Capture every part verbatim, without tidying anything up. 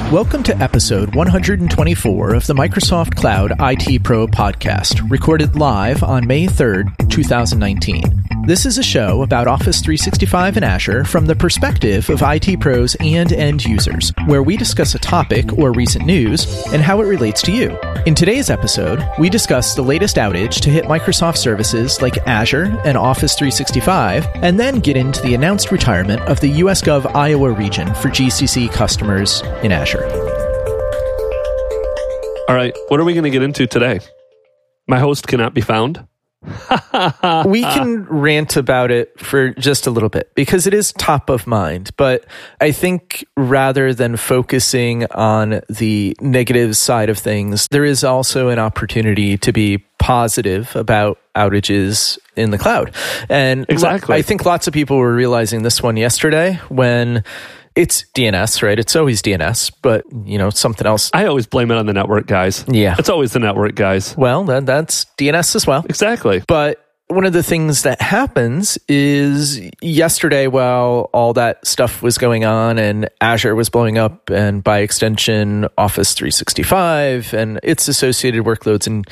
Welcome to episode one hundred twenty-four of the Microsoft Cloud I T Pro podcast, recorded live on May third, twenty nineteen. This is a show about Office three sixty-five and Azure from the perspective of I T pros and end users, where we discuss a topic or recent news and how it relates to you. In today's episode, we discuss the latest outage to hit Microsoft services like Azure and Office three sixty-five, and then get into the announced retirement of the U S Gov Iowa region for G C C customers in Azure. All right, what are we going to get into today? My host cannot be found. We can rant about it for just a little bit because it is top of mind. But I think rather than focusing on the negative side of things, there is also an opportunity to be positive about outages in the cloud. And exactly. I think lots of people were realizing this one yesterday when it's D N S, right? It's always D N S, but, you know, something else. I always blame it on the network guys. Yeah. It's always the network guys. Well, that, that's D N S as well. Exactly. But one of the things that happens is yesterday, while all that stuff was going on and Azure was blowing up, and by extension, Office three sixty-five and its associated workloads and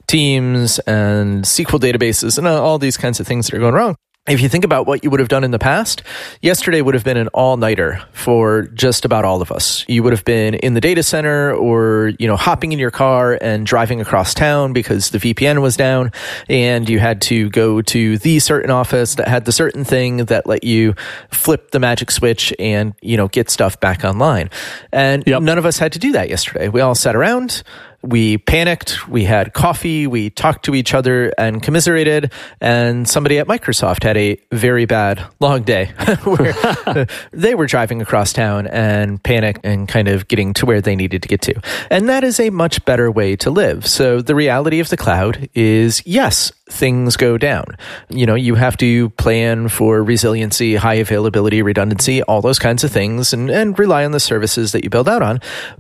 Teams and S Q L databases and all these kinds of things that are going wrong. If you think about what you would have done in the past, yesterday would have been an all-nighter for just about all of us. You would have been in the data center or, you know, hopping in your car and driving across town because the V P N was down and you had to go to the certain office that had the certain thing that let you flip the magic switch and, you know, get stuff back online. And yep. None of us had to do that yesterday. We all sat around. We panicked, we had coffee, we talked to each other and commiserated, and somebody at Microsoft had a very bad long day where they were driving across town and panicked and kind of getting to where they needed to get to. And that is a much better way to live. So the reality of the cloud is, yes, things go down. You know, you have to plan for resiliency, high availability, redundancy, all those kinds of things, and, and rely on the services that you build out on.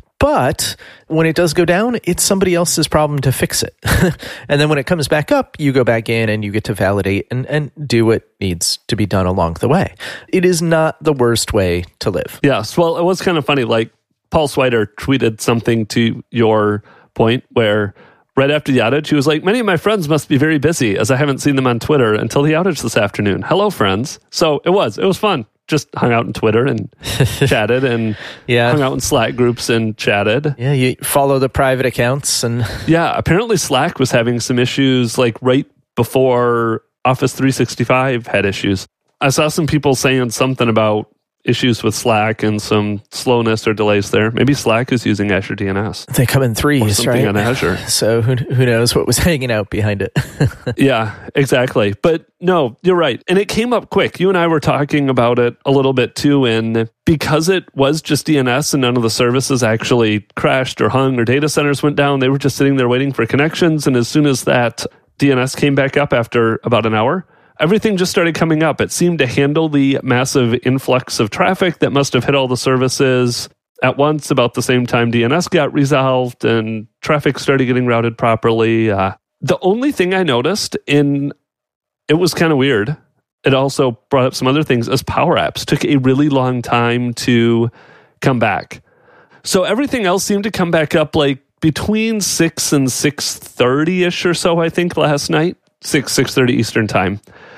But when it does go down, it's somebody else's problem to fix it. And then when it comes back up, you go back in and you get to validate and, and do what needs to be done along the way. It is not the worst way to live. Yes. Well, it was kind of funny. Like Paul Swider tweeted something to your point where right after the outage, he was like, many of my friends must be very busy as I haven't seen them on Twitter until the outage this afternoon. Hello, friends. So it was. It was fun. Just hung out on Twitter and chatted and yeah. hung out in Slack groups and chatted. Yeah, you follow the private accounts. and Yeah, apparently Slack was having some issues like right before Office three sixty-five had issues. I saw some people saying something about issues with Slack and some slowness or delays there. Maybe Slack is using Azure D N S. They come in threes, or something right? on Azure. So who who knows what was hanging out behind it. Yeah, exactly. But no, you're right. And it came up quick. You and I were talking about it a little bit too. And because it was just D N S and none of the services actually crashed or hung or data centers went down, they were just sitting there waiting for connections. And as soon as that D N S came back up after about an hour, everything just started coming up. It seemed to handle the massive influx of traffic that must have hit all the services at once about the same time D N S got resolved and traffic started getting routed properly. Uh, the only thing I noticed in, it was kind of weird, it also brought up some other things, as Power Apps took a really long time to come back. So everything else seemed to come back up like between six and six thirty-ish or so, I think, last night. six, six thirty Eastern time.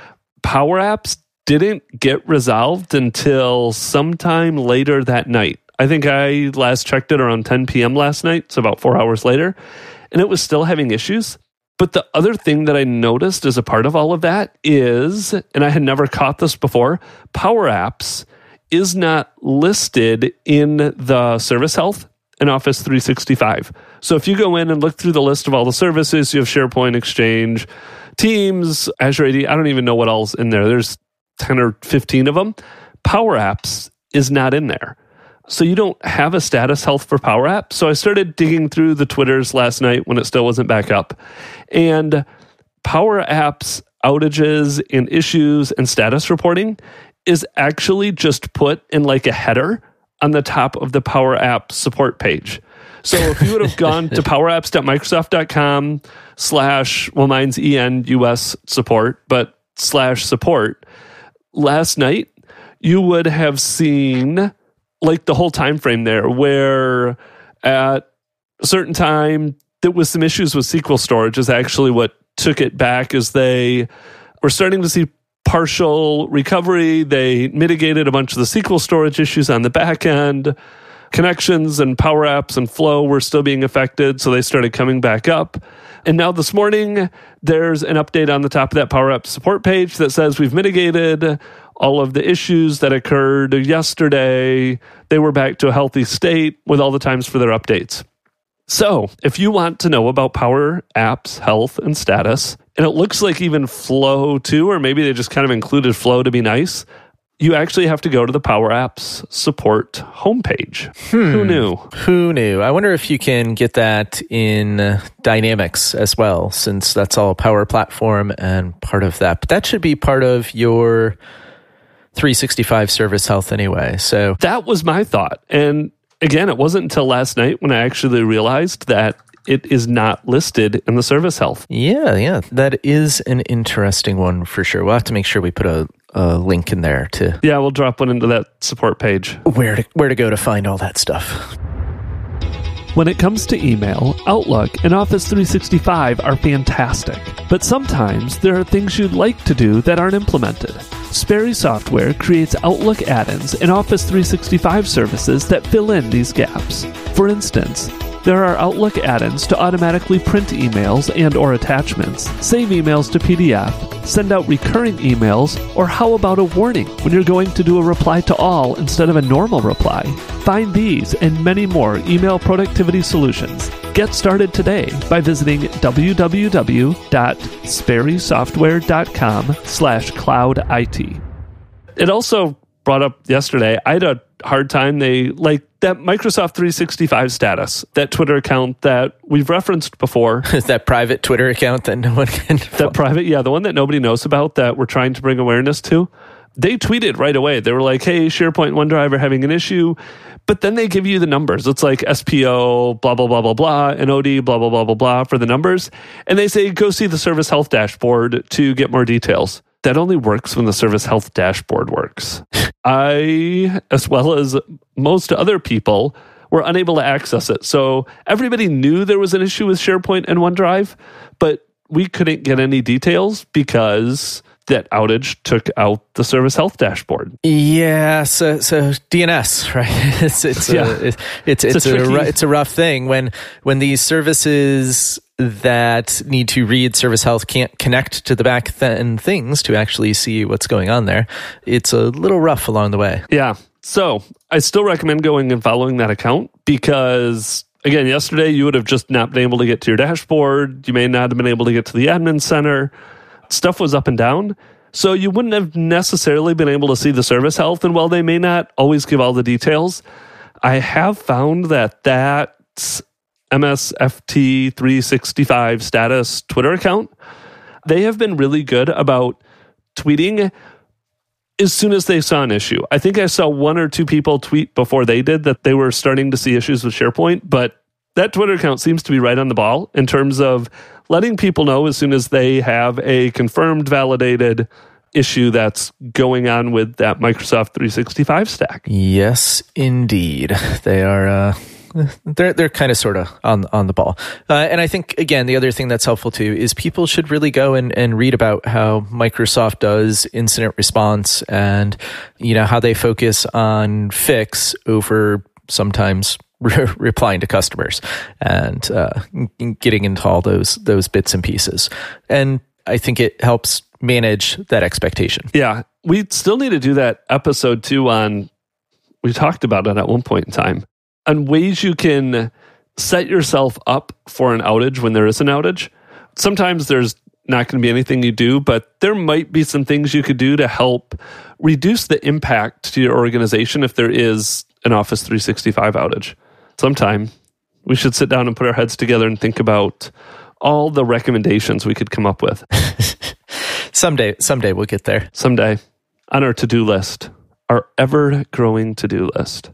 Power Apps didn't get resolved until sometime later that night. I think I last checked it around ten p.m. last night, so about four hours later, and it was still having issues. But the other thing that I noticed as a part of all of that is, and I had never caught this before, Power Apps is not listed in the service health in Office three sixty-five. So if you go in and look through the list of all the services, you have SharePoint, Exchange, Teams, Azure A D, I don't even know what else in there. There's ten or fifteen of them. Power Apps is not in there. So you don't have a status health for Power Apps. So I started digging through the Twitters last night when it still wasn't back up. And Power Apps outages and issues and status reporting is actually just put in like a header on the top of the Power App support page. So if you would have gone to powerapps.microsoft.com slash, well, mine's E N U S support, but slash support, last night, you would have seen like the whole time frame there, where at a certain time there was some issues with S Q L storage is actually what took it back, as they were starting to see partial recovery. They mitigated a bunch of the S Q L storage issues on the back end. Connections and Power Apps and Flow were still being affected, so they started coming back up. And now this morning, there's an update on the top of that Power Apps support page that says we've mitigated all of the issues that occurred yesterday. They were back to a healthy state with all the times for their updates. So if you want to know about Power Apps health and status, and it looks like even Flow too, or maybe they just kind of included Flow to be nice, you actually have to go to the Power Apps support homepage. Hmm. Who knew? Who knew? I wonder if you can get that in Dynamics as well, since that's all Power Platform and part of that. But that should be part of your three sixty-five Service Health anyway. So that was my thought. And again, it wasn't until last night when I actually realized that it is not listed in the Service Health. Yeah, yeah. That is an interesting one for sure. We'll have to make sure we put a, a link in there to... Yeah, we'll drop one into that support page. Where to, where to go to find all that stuff. When it comes to email, Outlook and Office three sixty-five are fantastic. But sometimes there are things you'd like to do that aren't implemented. Sperry Software creates Outlook add-ins and Office three sixty-five services that fill in these gaps. For instance, there are Outlook add-ins to automatically print emails and or attachments, save emails to P D F, send out recurring emails, or how about a warning when you're going to do a reply to all instead of a normal reply? Find these and many more email productivity solutions. Get started today by visiting www.sperrysoftware.com slash cloud IT. It also brought up yesterday, I had a hard time. They like that Microsoft three sixty-five status, that Twitter account that we've referenced before. That private Twitter account that no one can follow. That private, yeah, the one that nobody knows about that we're trying to bring awareness to. They tweeted right away. They were like, hey, SharePoint and OneDrive are having an issue. But then they give you the numbers. It's like S P O, blah, blah, blah, blah, blah, and O D, blah, blah, blah, blah, blah for the numbers. And they say, go see the Service Health dashboard to get more details. That only works when the Service Health dashboard works. I, as well as most other people, were unable to access it. So everybody knew there was an issue with SharePoint and OneDrive, but we couldn't get any details because that outage took out the Service Health dashboard. Yeah, so so D N S, right? It's it's yeah. a, it's it's it's, it's a, a it's a rough thing when when these services that need to read Service Health can't connect to the back end things to actually see what's going on there. It's a little rough along the way. Yeah. So I still recommend going and following that account because, again, yesterday you would have just not been able to get to your dashboard. You may not have been able to get to the admin center. Stuff was up and down. So you wouldn't have necessarily been able to see the Service Health. And while they may not always give all the details, I have found that that M S F T three sixty-five status Twitter account, they have been really good about tweeting as soon as they saw an issue. I think I saw one or two people tweet before they did that they were starting to see issues with SharePoint, but that Twitter account seems to be right on the ball in terms of letting people know as soon as they have a confirmed, validated issue that's going on with that Microsoft three sixty-five stack. Yes, indeed. They are... Uh... They're they're kind of sort of on on the ball, uh, and I think again the other thing that's helpful too is people should really go and, and read about how Microsoft does incident response and you know how they focus on fix over sometimes re- replying to customers and uh, getting into all those those bits and pieces, and I think it helps manage that expectation. Yeah, we still need to do that episode too on. We talked about it at one point in time. On ways you can set yourself up for an outage when there is an outage. Sometimes there's not going to be anything you do, but there might be some things you could do to help reduce the impact to your organization if there is an Office three sixty-five outage. Sometime we should sit down and put our heads together and think about all the recommendations we could come up with. someday, someday we'll get there. Someday on our to-do list, our ever-growing to-do list.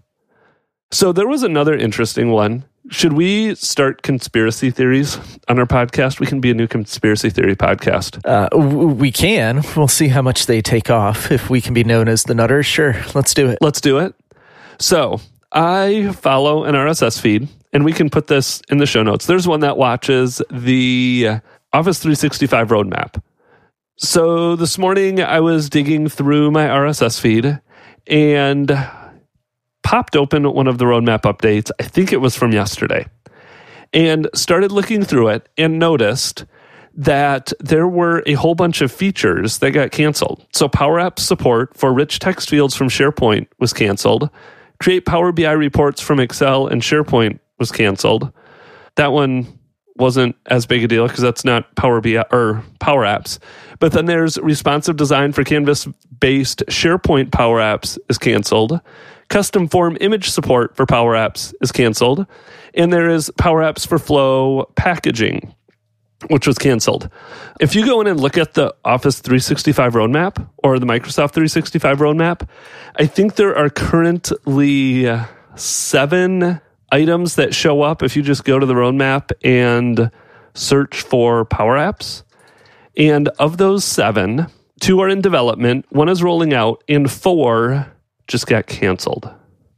So there was another interesting one. Should we start conspiracy theories on our podcast? We can be a new conspiracy theory podcast. Uh, w- we can. We'll see how much they take off. If we can be known as the Nutters, sure. Let's do it. Let's do it. So I follow an R S S feed, and we can put this in the show notes. There's one that watches the Office three sixty-five roadmap. So this morning I was digging through my R S S feed and popped open one of the roadmap updates. I think it was from yesterday. And started looking through it and noticed that there were a whole bunch of features that got canceled. So Power Apps support for rich text fields from SharePoint was canceled. Create Power B I reports from Excel and SharePoint was canceled. That one wasn't as big a deal because that's not Power B I or Power Apps. But then there's responsive design for Canvas-based SharePoint Power Apps is canceled. Custom form image support for Power Apps is canceled. And there is Power Apps for Flow packaging, which was canceled. If you go in and look at the Office three sixty-five roadmap or the Microsoft three sixty-five roadmap, I think there are currently seven items that show up if you just go to the roadmap and search for Power Apps. And of those seven, two are in development, one is rolling out, and four just got canceled.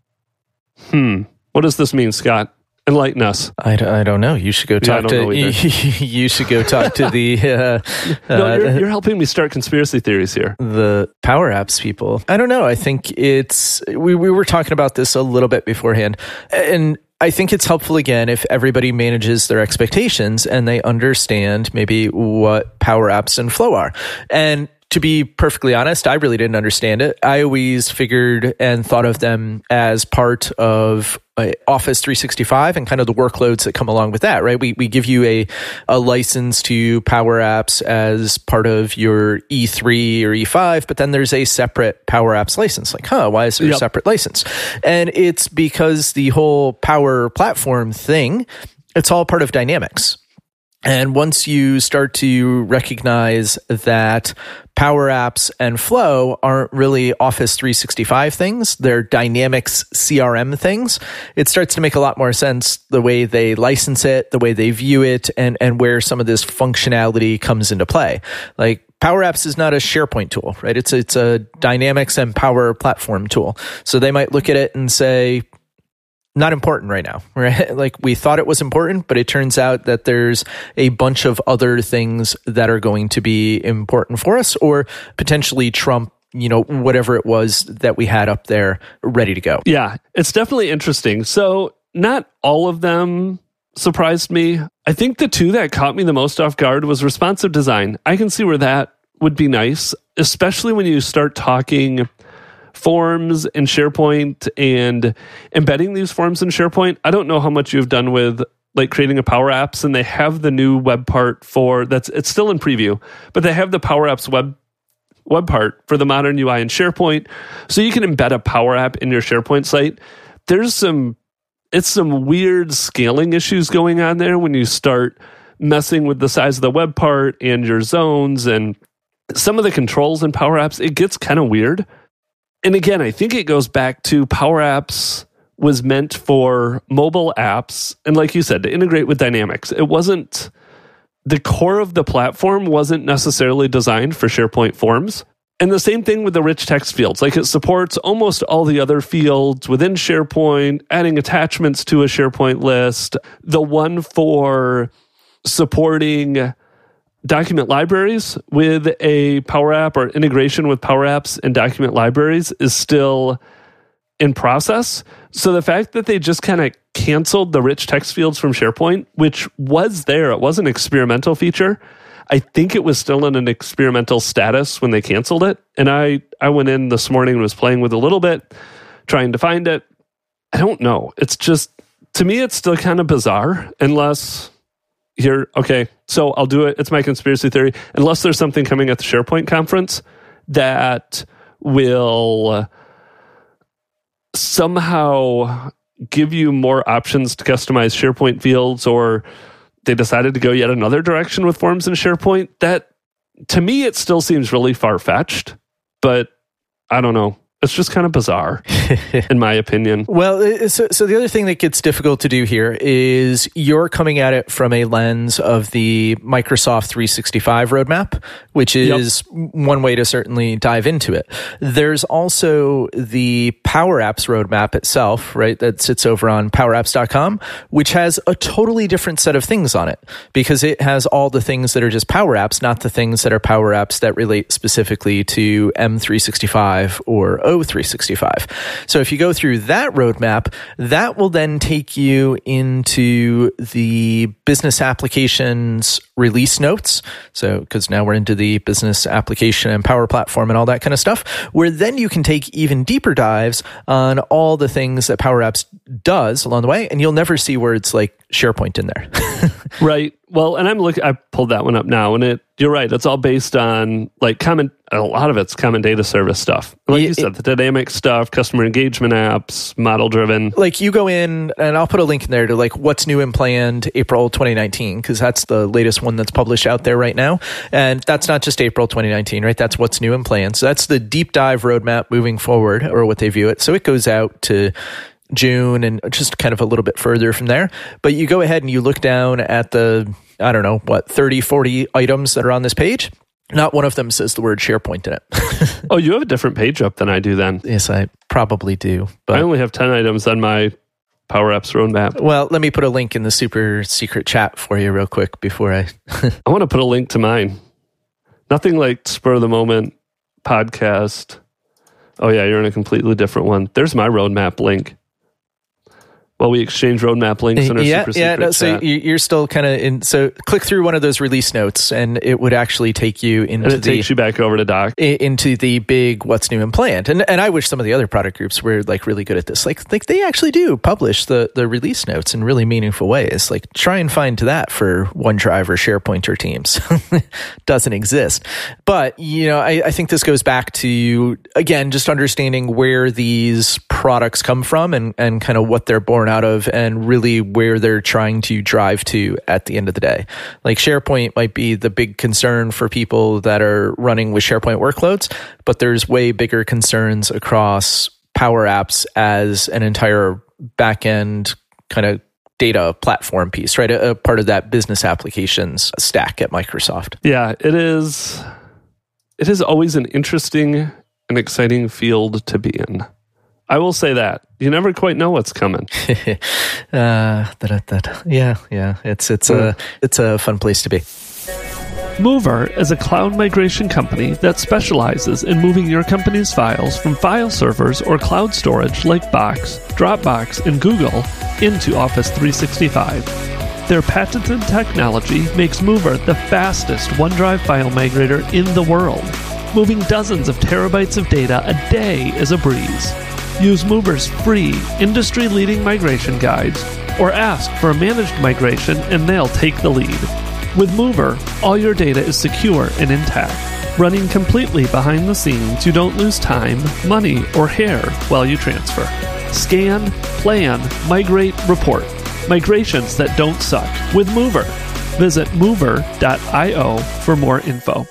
Hmm. What does this mean, Scott? Enlighten us. I, I don't know. You should go talk yeah, to. You should go talk to the. Uh, no, you're, you're helping me start conspiracy theories here. The Power Apps people. I don't know. I think it's. We we were talking about this a little bit beforehand, and I think it's helpful again if everybody manages their expectations and they understand maybe what Power Apps and Flow are. And to be perfectly honest, I really didn't understand it. I always figured and thought of them as part of uh, Office three sixty-five and kind of the workloads that come along with that, right? We we give you a, a license to Power Apps as part of your E three or E five, but then there's a separate Power Apps license. Like, huh, why is there yep. a separate license? And it's because the whole Power Platform thing, it's all part of Dynamics. And once you start to recognize that Power Apps and Flow aren't really Office three sixty-five things, they're Dynamics C R M things, it starts to make a lot more sense the way they license it, the way they view it, and, and where some of this functionality comes into play. Like, Power Apps is not a SharePoint tool, right? It's, it's a Dynamics and Power Platform tool. So they might look at it and say, not important right now, right? Like, we thought it was important, but it turns out that there's a bunch of other things that are going to be important for us or potentially trump, you know, whatever it was that we had up there ready to go. Yeah, it's definitely interesting. So not all of them surprised me. I think the two that caught me the most off guard was responsive design. I can see where that would be nice, especially when you start talking forms in SharePoint and embedding these forms in SharePoint. I don't know how much you've done with like creating a Power Apps, and they have the new web part for that's it's still in preview, but they have the Power Apps web web part for the modern U I in SharePoint, so you can embed a Power App in your SharePoint site. There's some it's some weird scaling issues going on there when you start messing with the size of the web part and your zones and some of the controls in Power Apps. It gets kind of weird. And again, I think it goes back to Power Apps was meant for mobile apps. And like you said, to integrate with Dynamics. It wasn't, the core of the platform wasn't necessarily designed for SharePoint forms. And the same thing with the rich text fields. Like, it supports almost all the other fields within SharePoint, adding attachments to a SharePoint list. The one for supporting document libraries with a Power App or integration with Power Apps and document libraries is still in process. So the fact that they just kind of canceled the rich text fields from SharePoint, which was there, it was an experimental feature. I think it was still in an experimental status when they canceled it. And I, I went in this morning and was playing with it a little bit, trying to find it. I don't know. It's just, to me, it's still kind of bizarre unless Here, okay, so I'll do it. It's my conspiracy theory. Unless there's something coming at the SharePoint conference that will somehow give you more options to customize SharePoint fields, or they decided to go yet another direction with forms in SharePoint, that, to me, it still seems really far-fetched, but I don't know. It's just kind of bizarre, in my opinion. Well, so, so the other thing that gets difficult to do here is you're coming at it from a lens of the Microsoft three sixty-five roadmap, which is yep. one way to certainly dive into it. There's also the Power Apps roadmap itself, right, that sits over on power apps dot com, which has a totally different set of things on it because it has all the things that are just Power Apps, not the things that are Power Apps that relate specifically to M three sixty-five or O three sixty-five. So if you go through that roadmap, that will then take you into the business applications release notes. So because now we're into the business application and Power Platform and all that kind of stuff, where then you can take even deeper dives on all the things that Power Apps does along the way, and you'll never see words like SharePoint in there. Right. Well, and I'm looking, I pulled that one up now, and it, you're right, it's all based on like common, a lot of it's common data service stuff. Like it, you said, it, the dynamic stuff, customer engagement apps, model driven. Like you go in, and I'll put a link in there to like what's new and planned April twenty nineteen, because that's the latest one that's published out there right now. And that's not just April twenty nineteen, right? That's what's new and planned. So that's the deep dive roadmap moving forward, or what they view it. So it goes out to June and just kind of a little bit further from there. But you go ahead and you look down at the, I don't know, what, thirty, forty items that are on this page. Not one of them says the word SharePoint in it. Oh, you have a different page up than I do then. Yes, I probably do. But I only have ten items on my Power Apps roadmap. Well, let me put a link in the super secret chat for you real quick before I... I want to put a link to mine. Nothing like spur of the moment podcast. Oh yeah, you're in a completely different one. There's my roadmap link. Well, we exchange roadmap links in our yeah, super yeah, secret no, so chat. you're still kind of in. So click through one of those release notes, and it would actually take you into and it the takes you back over to Doc into the big what's new and planned. And and I wish some of the other product groups were like really good at this. Like like they actually do publish the the release notes in really meaningful ways. Like try and find that for OneDrive or SharePoint or Teams. Doesn't exist. But you know, I, I think this goes back to again just understanding where these products come from and and kind of what they're born out of, and really where they're trying to drive to at the end of the day. Like SharePoint might be the big concern for people that are running with SharePoint workloads, but there's way bigger concerns across Power Apps as an entire back-end kind of data platform piece, right? A, a part of that business applications stack at Microsoft. Yeah, it is. It is always an interesting and exciting field to be in. I will say that. You never quite know what's coming. uh, that, that, yeah, yeah. It's it's yeah. a it's a fun place to be. Mover is a cloud migration company that specializes in moving your company's files from file servers or cloud storage like Box, Dropbox, and Google into Office three sixty-five. Their patented technology makes Mover the fastest OneDrive file migrator in the world. Moving dozens of terabytes of data a day is a breeze. Use Mover's free, industry-leading migration guides, or ask for a managed migration and they'll take the lead. With Mover, all your data is secure and intact. Running completely behind the scenes, you don't lose time, money, or hair while you transfer. Scan, plan, migrate, report. Migrations that don't suck with Mover. Visit mover dot io for more info.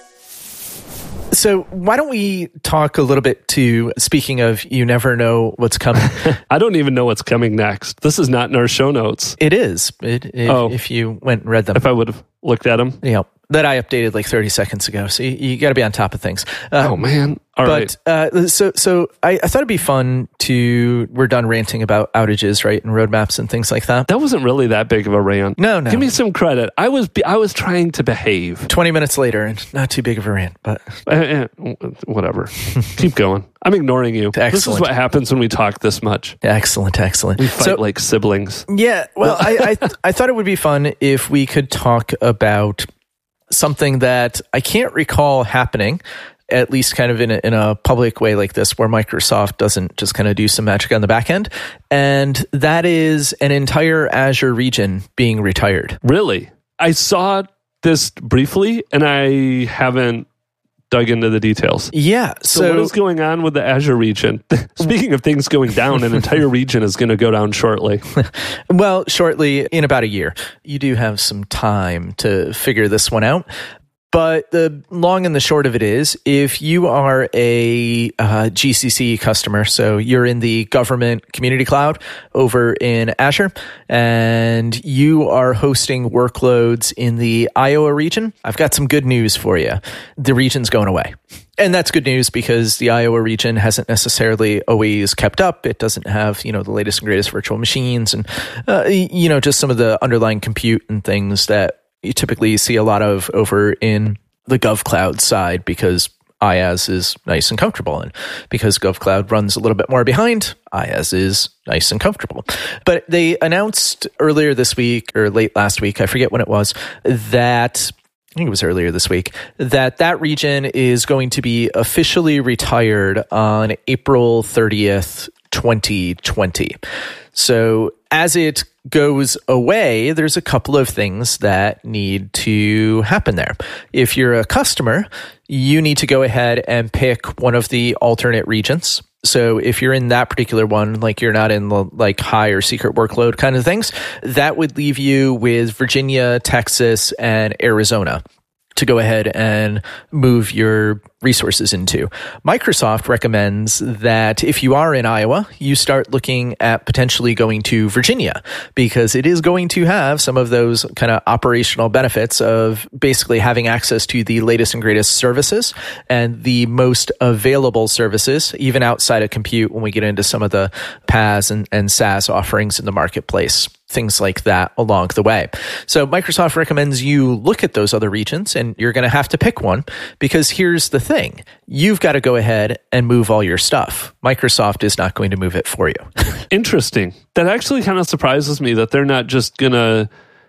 So why don't we talk a little bit to, speaking of you never know what's coming. I don't even know what's coming next. This is not in our show notes. It is. It, it, oh. If you went and read them. If I would have looked at them. Yeah. That I updated like thirty seconds ago. So you, you got to be on top of things. Uh, oh, man. All but, right. Uh, so so I, I thought it'd be fun to, we're done ranting about outages, right? And roadmaps and things like that. That wasn't really that big of a rant. No, no. Give me some credit. I was I was trying to behave. twenty minutes later, and not too big of a rant, but. Uh, uh, whatever. Keep going. I'm ignoring you. Excellent. This is what happens when we talk this much. Excellent, excellent. We fight so, like siblings. Yeah. Well, I, I I thought it would be fun if we could talk about something that I can't recall happening, at least kind of in a, in a public way like this, where Microsoft doesn't just kind of do some magic on the back end. And that is an entire Azure region being retired. Really? I saw this briefly and I haven't dug into the details. Yeah. So, so what is going on with the Azure region? Speaking of things going down, an entire region is going to go down shortly. Well, shortly, in about a year. You do have some time to figure this one out. But the long and the short of it is, if you are a uh, G C C customer, so you're in the government community cloud over in Azure, and you are hosting workloads in the Iowa region, I've got some good news for you. The region's going away. And that's good news because the Iowa region hasn't necessarily always kept up. It doesn't have, you know, the latest and greatest virtual machines and, uh, you know, just some of the underlying compute and things that you typically see a lot of over in the GovCloud side because I A S is nice and comfortable. And because GovCloud runs a little bit more behind, I A S is nice and comfortable. But they announced earlier this week or late last week, I forget when it was, that I think it was earlier this week, that that region is going to be officially retired on April thirtieth, twenty twenty. So as it goes away, there's a couple of things that need to happen there. If you're a customer, you need to go ahead and pick one of the alternate regions. So if you're in that particular one, like you're not in the like high or secret workload kind of things, that would leave you with Virginia, Texas, and Arizona to go ahead and move your resources into. Microsoft recommends that if you are in Iowa, you start looking at potentially going to Virginia because it is going to have some of those kind of operational benefits of basically having access to the latest and greatest services and the most available services, even outside of compute when we get into some of the P A S and, and SaaS offerings in the marketplace. Things like that along the way. So Microsoft recommends you look at those other regions and you're going to have to pick one because here's the thing. You've got to go ahead and move all your stuff. Microsoft is not going to move it for you. Interesting. That actually kind of surprises me that they're not just going to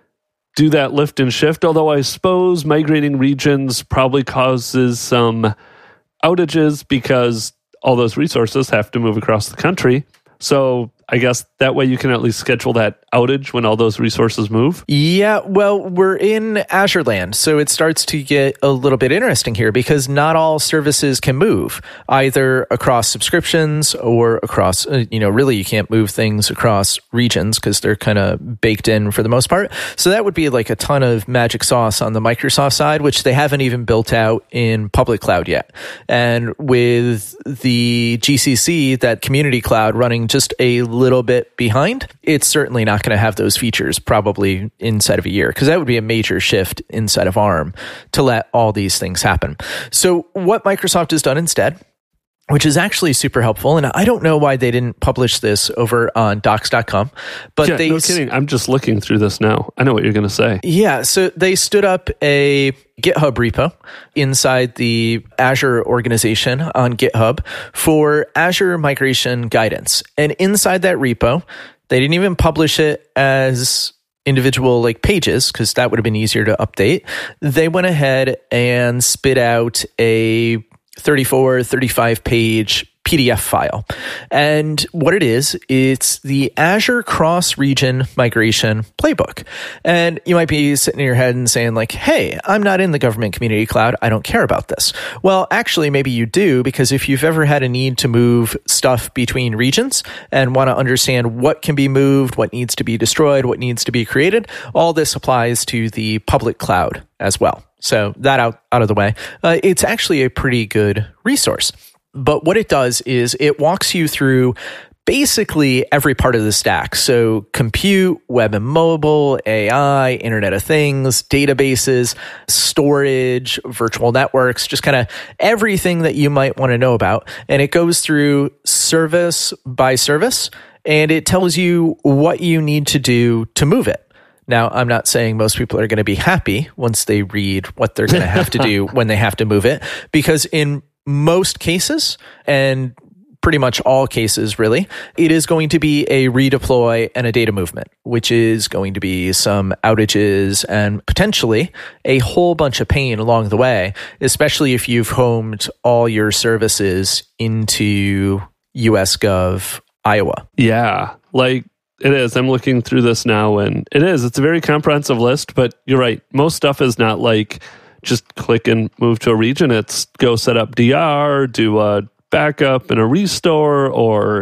do that lift and shift, although I suppose migrating regions probably causes some outages because all those resources have to move across the country. So I guess that way you can at least schedule that outage when all those resources move. Yeah, well, we're in Azure land, so it starts to get a little bit interesting here because not all services can move either across subscriptions or across, you know, really you can't move things across regions because they're kind of baked in for the most part. So that would be like a ton of magic sauce on the Microsoft side, which they haven't even built out in public cloud yet. And with the G C C, that community cloud running just a little bit behind, it's certainly not going to have those features probably inside of a year because that would be a major shift inside of ARM to let all these things happen. So what Microsoft has done instead, which is actually super helpful, and I don't know why they didn't publish this over on docs dot com, but yeah, they... No kidding, I'm just looking through this now. I know what you're going to say. Yeah, so they stood up a GitHub repo inside the Azure organization on GitHub for Azure migration guidance. And inside that repo, they didn't even publish it as individual like pages because that would have been easier to update. They went ahead and spit out a thirty-four, thirty-five page P D F file. And what it is, it's the Azure cross-region migration playbook. And you might be sitting in your head and saying like, hey, I'm not in the government community cloud. I don't care about this. Well, actually, maybe you do, because if you've ever had a need to move stuff between regions and want to understand what can be moved, what needs to be destroyed, what needs to be created, all this applies to the public cloud as well. So that out, out of the way, uh, it's actually a pretty good resource. But what it does is it walks you through basically every part of the stack. So compute, web and mobile, A I, Internet of Things, databases, storage, virtual networks, just kind of everything that you might want to know about. And it goes through service by service, and it tells you what you need to do to move it. Now, I'm not saying most people are going to be happy once they read what they're going to have to do when they have to move it, because in most cases, and pretty much all cases really, it is going to be a redeploy and a data movement, which is going to be some outages and potentially a whole bunch of pain along the way, especially if you've homed all your services into U S Gov Iowa. Yeah, like it is. I'm looking through this now, and it is. It's a very comprehensive list, but you're right. Most stuff is not like just click and move to a region. It's go set up D R, do a backup and a restore, or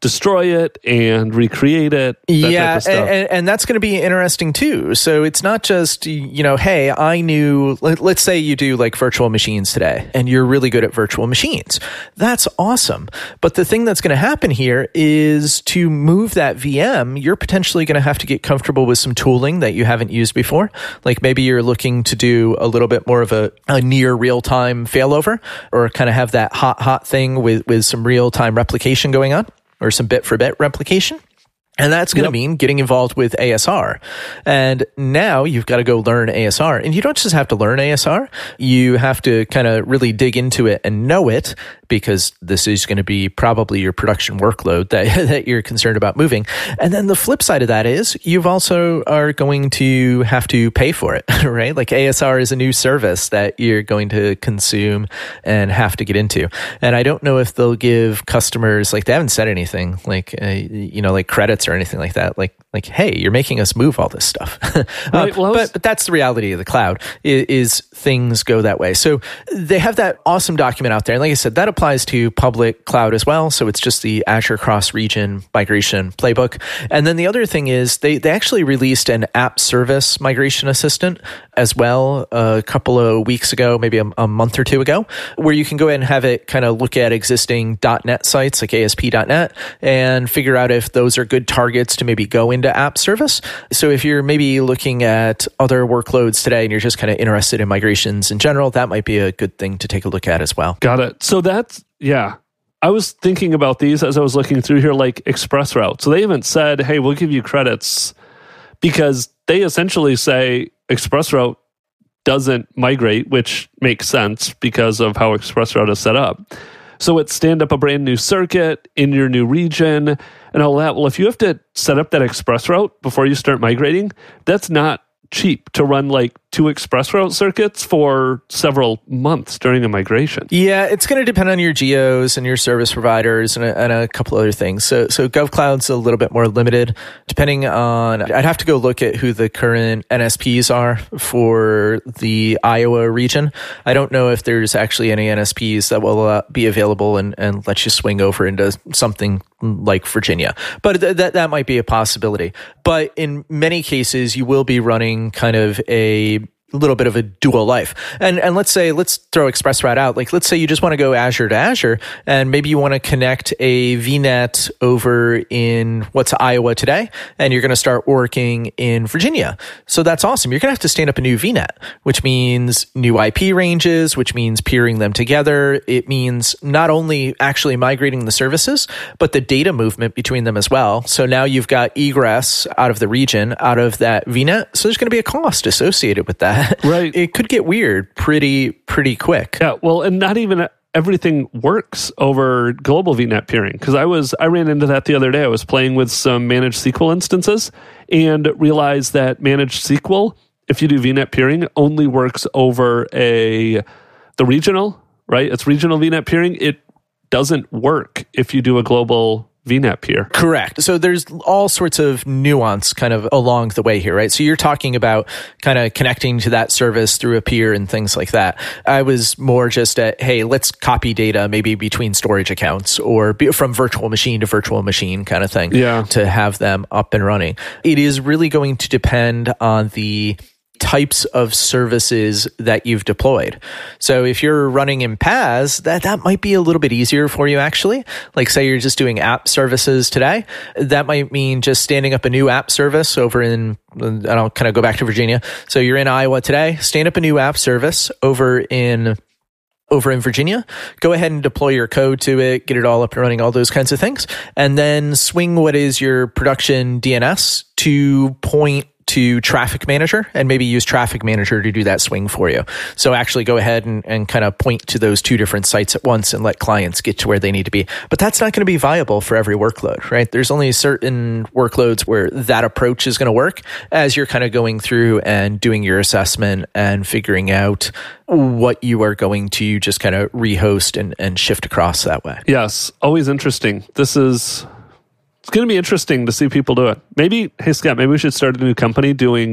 destroy it and recreate it. That yeah, type of stuff. And, and that's going to be interesting too. So it's not just, you know, hey, I knew, let, let's say you do like virtual machines today and you're really good at virtual machines. That's awesome. But the thing that's going to happen here is to move that V M, you're potentially going to have to get comfortable with some tooling that you haven't used before. Like maybe you're looking to do a little bit more of a, a near real-time failover, or kind of have that hot, hot thing with, with some real-time replication going on, or some bit-for-bit replication. And that's going to yep. mean getting involved with A S R. And now you've got to go learn A S R. And you don't just have to learn A S R. You have to kind of really dig into it and know it, because this is going to be probably your production workload that, that you're concerned about moving. And then the flip side of that is you've also are going to have to pay for it, right? Like A S R is a new service that you're going to consume and have to get into. And I don't know if they'll give customers, like they haven't said anything like, uh, you know, like credits or anything like that. Like, like, hey, you're making us move all this stuff. Right, uh, well, but, but that's the reality of the cloud is, is things go that way. So they have that awesome document out there. And like I said, that applies to public cloud as well. So it's just the Azure cross-region migration playbook. And then the other thing is they, they actually released an app service migration assistant as well a couple of weeks ago, maybe a, a month or two ago, where you can go ahead and have it kind of look at existing .NET sites like A S P dot net and figure out if those are good targets to maybe go into app service. So if you're maybe looking at other workloads today and you're just kind of interested in migrations in general, that might be a good thing to take a look at as well. Got it. So that's, yeah. I was thinking about these as I was looking through here, like ExpressRoute. So they haven't said, hey, we'll give you credits, because they essentially say ExpressRoute doesn't migrate, which makes sense because of how ExpressRoute is set up. So it's stand up a brand new circuit in your new region and all that. Well, if you have to set up that ExpressRoute before you start migrating, that's not cheap to run like two ExpressRoute circuits for several months during a migration. Yeah, it's going to depend on your geos and your service providers and a, and a couple other things. So, so GovCloud's a little bit more limited, depending on. I'd have to go look at who the current N S Ps are for the Iowa region. I don't know if there's actually any N S Ps that will uh, be available and, and let you swing over into something like Virginia, but th- that that might be a possibility. But in many cases, you will be running kind of a little bit of a dual life. And and let's say, let's throw ExpressRoute out. Like, let's say you just want to go Azure to Azure, and maybe you want to connect a V NET over in what's Iowa today, and you're going to start working in Virginia. So that's awesome. You're going to have to stand up a new V NET, which means new I P ranges, which means peering them together. It means not only actually migrating the services, but the data movement between them as well. So now you've got egress out of the region, out of that V NET. So there's going to be a cost associated with that. Right. It could get weird pretty, pretty quick. Yeah. Well, and not even everything works over global V NET peering. Because I was, I ran into that the other day. I was playing with some managed S Q L instances and realized that managed S Q L, if you do V NET peering, only works over a the regional, right? It's regional V NET peering. It doesn't work if you do a global V NET peer. Correct. So there's all sorts of nuance kind of along the way here, right? So you're talking about kind of connecting to that service through a peer and things like that. I was more just at, hey, let's copy data maybe between storage accounts or be, from virtual machine to virtual machine kind of thing, yeah, to have them up and running. It is really going to depend on the types of services that you've deployed. So if you're running in P A S, that, that might be a little bit easier for you actually. Like say you're just doing app services today, that might mean just standing up a new app service over in, and I'll kind of go back to Virginia. So you're in Iowa today, stand up a new app service over in over in Virginia, go ahead and deploy your code to it, get it all up and running, all those kinds of things, and then swing what is your production D N S to point to Traffic Manager and maybe use Traffic Manager to do that swing for you. So actually go ahead and, and kind of point to those two different sites at once and let clients get to where they need to be. But that's not going to be viable for every workload, right? There's only certain workloads where that approach is going to work as you're kind of going through and doing your assessment and figuring out what you are going to just kind of rehost and, and shift across that way. Yes, always interesting. This is... It's going to be interesting to see people do it. Maybe, hey, Scott, maybe we should start a new company doing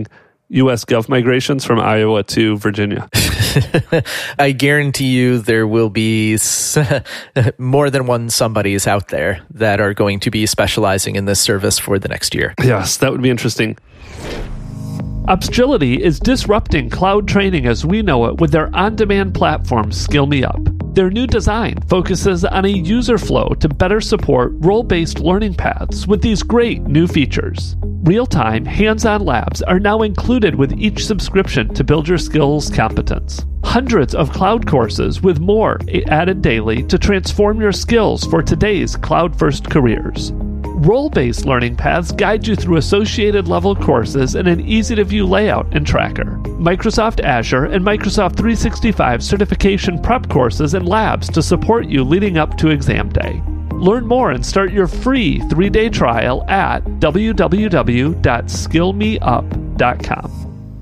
U S Gov migrations from Iowa to Virginia. I guarantee you there will be more than one somebodies out there that are going to be specializing in this service for the next year. Yes, that would be interesting. Opsgility is disrupting cloud training as we know it with their on-demand platform, Skill Me Up. Their new design focuses on a user flow to better support role-based learning paths with these great new features. Real-time, hands-on labs are now included with each subscription to build your skills competence. Hundreds of cloud courses with more added daily to transform your skills for today's cloud-first careers. Role-based learning paths guide you through associated level courses in an easy-to-view layout and tracker. Microsoft Azure and Microsoft three sixty-five certification prep courses and labs to support you leading up to exam day. Learn more and start your free three-day trial at w w w dot skill me up dot com.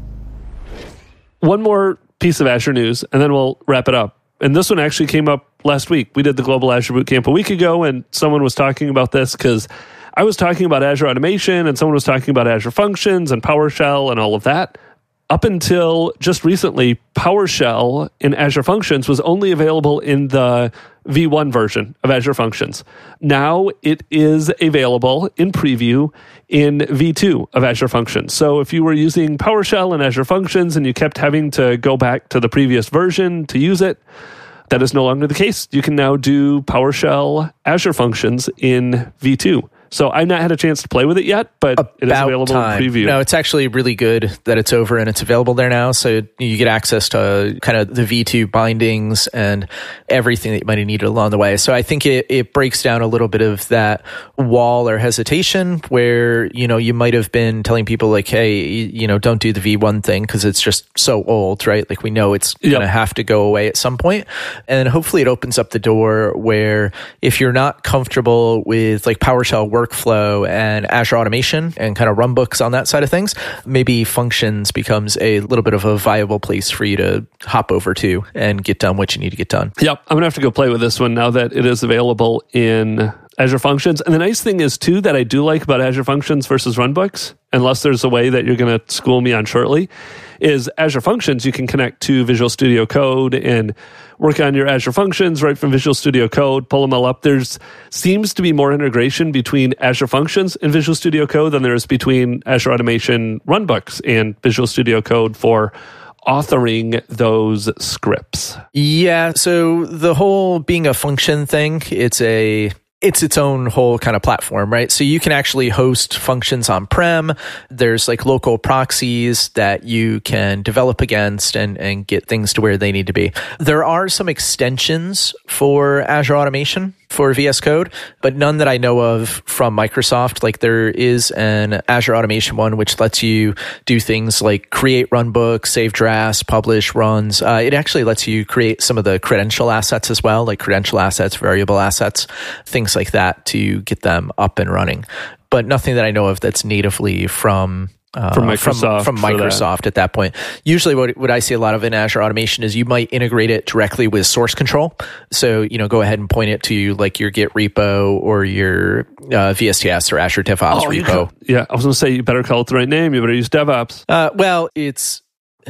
One more piece of Azure news, and then we'll wrap it up. And this one actually came up last week. We did the Global Azure Bootcamp a week ago, and someone was talking about this because I was talking about Azure Automation, and someone was talking about Azure Functions and PowerShell and all of that. Up until just recently, PowerShell in Azure Functions was only available in the V one version of Azure Functions. Now it is available in preview in V two of Azure Functions. So if you were using PowerShell in Azure Functions and you kept having to go back to the previous version to use it, that is no longer the case. You can now do PowerShell Azure Functions in V two. So I've not had a chance to play with it yet, but About it is available time. in preview. No, it's actually really good that it's over and it's available there now. So you get access to kind of the V two bindings and everything that you might have needed along the way. So I think it, it breaks down a little bit of that wall or hesitation where, you know, you might have been telling people like, hey, you know, don't do the V one thing because it's just so old, right? Like we know it's yep. going to have to go away at some point. And hopefully it opens up the door where if you're not comfortable with like PowerShell workflow and Azure Automation and kind of runbooks on that side of things, maybe Functions becomes a little bit of a viable place for you to hop over to and get done what you need to get done. Yep, I'm going to have to go play with this one now that it is available in Azure Functions. And the nice thing is, too, that I do like about Azure Functions versus runbooks, unless there's a way that you're going to school me on shortly, is Azure Functions, you can connect to Visual Studio Code and work on your Azure Functions right from Visual Studio Code, pull them all up. There's seems to be more integration between Azure Functions and Visual Studio Code than there is between Azure Automation runbooks and Visual Studio Code for authoring those scripts. Yeah, so the whole being a function thing, it's a... It's its own whole kind of platform, right? So you can actually host functions on-prem. There's like local proxies that you can develop against and, and get things to where they need to be. There are some extensions for Azure Automation for V S Code, but none that I know of from Microsoft. Like there is an Azure Automation one, which lets you do things like create runbooks, save drafts, publish runs. Uh, it actually lets you create some of the credential assets as well, like credential assets, variable assets, things like that to get them up and running. But nothing that I know of that's natively from Uh, from Microsoft, from, from Microsoft that. At that point. Usually what, what I see a lot of in Azure Automation is you might integrate it directly with source control. So, you know, go ahead and point it to like your Git repo or your uh, V S T S or Azure DevOps oh, repo. Could, yeah, I was going to say, you better call it the right name. You better use DevOps. Uh, well, it's...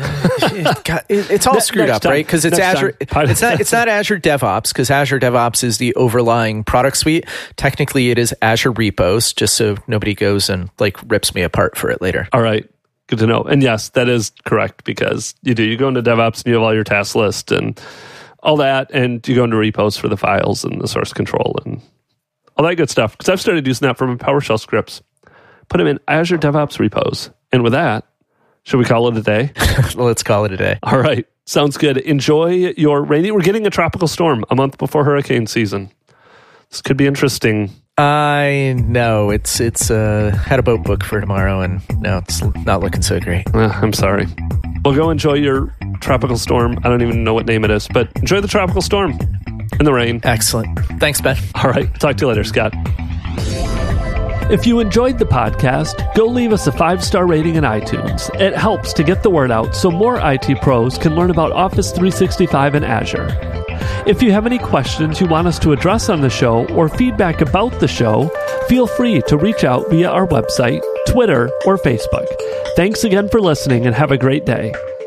it got, it, it's all ne- screwed up, time. right? Because it's next Azure. It's not. It's not Azure DevOps because Azure DevOps is the overlying product suite. Technically, it is Azure Repos. Just so nobody goes and like rips me apart for it later. All right, good to know. And yes, that is correct because you do. You go into DevOps and you have all your task list and all that, and you go into repos for the files and the source control and all that good stuff. Because I've started using that for my PowerShell scripts. Put them in Azure DevOps repos, and with that. Should we call it a day? Let's call it a day. All right. Sounds good. Enjoy your rainy... We're getting a tropical storm a month before hurricane season. This could be interesting. I know. It's it's uh, had a boat book for tomorrow, and no, it's not looking so great. Uh, I'm sorry. Well, go enjoy your tropical storm. I don't even know what name it is, but enjoy the tropical storm in the rain. Excellent. Thanks, Ben. All right. Talk to you later, Scott. If you enjoyed the podcast, go leave us a five-star rating in iTunes. It helps to get the word out so more I T pros can learn about Office three sixty-five and Azure. If you have any questions you want us to address on the show or feedback about the show, feel free to reach out via our website, Twitter, or Facebook. Thanks again for listening and have a great day.